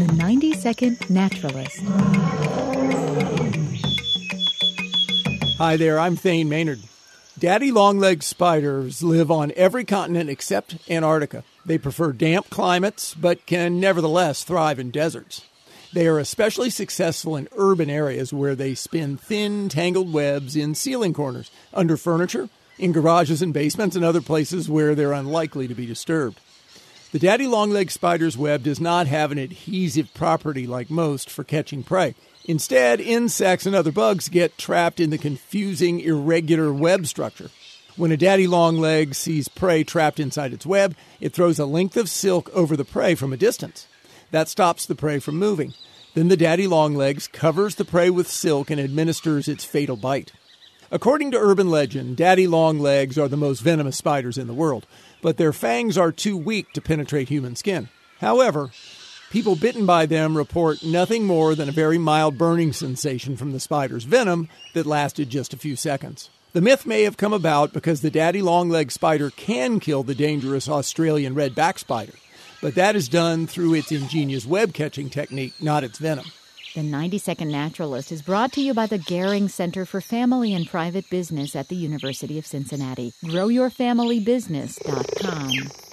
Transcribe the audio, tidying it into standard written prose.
The 90-Second Naturalist. Hi there, I'm Thane Maynard. Daddy long-legged spiders live on every continent except Antarctica. They prefer damp climates, but can nevertheless thrive in deserts. They are especially successful in urban areas where they spin thin, tangled webs in ceiling corners, under furniture, in garages and basements, and other places where they're unlikely to be disturbed. The daddy long-legged spider's web does not have an adhesive property like most for catching prey. Instead, insects and other bugs get trapped in the confusing, irregular web structure. When a daddy longleg sees prey trapped inside its web, it throws a length of silk over the prey from a distance. That stops the prey from moving. Then the daddy longlegs covers the prey with silk and administers its fatal bite. According to urban legend, daddy longlegs are the most venomous spiders in the world, but their fangs are too weak to penetrate human skin. However, people bitten by them report nothing more than a very mild burning sensation from the spider's venom that lasted just a few seconds. The myth may have come about because the daddy long-legged spider can kill the dangerous Australian red-backed spider, but that is done through its ingenious web-catching technique, not its venom. The 90-Second Naturalist is brought to you by the Gehring Center for Family and Private Business at the University of Cincinnati. GrowYourFamilyBusiness.com.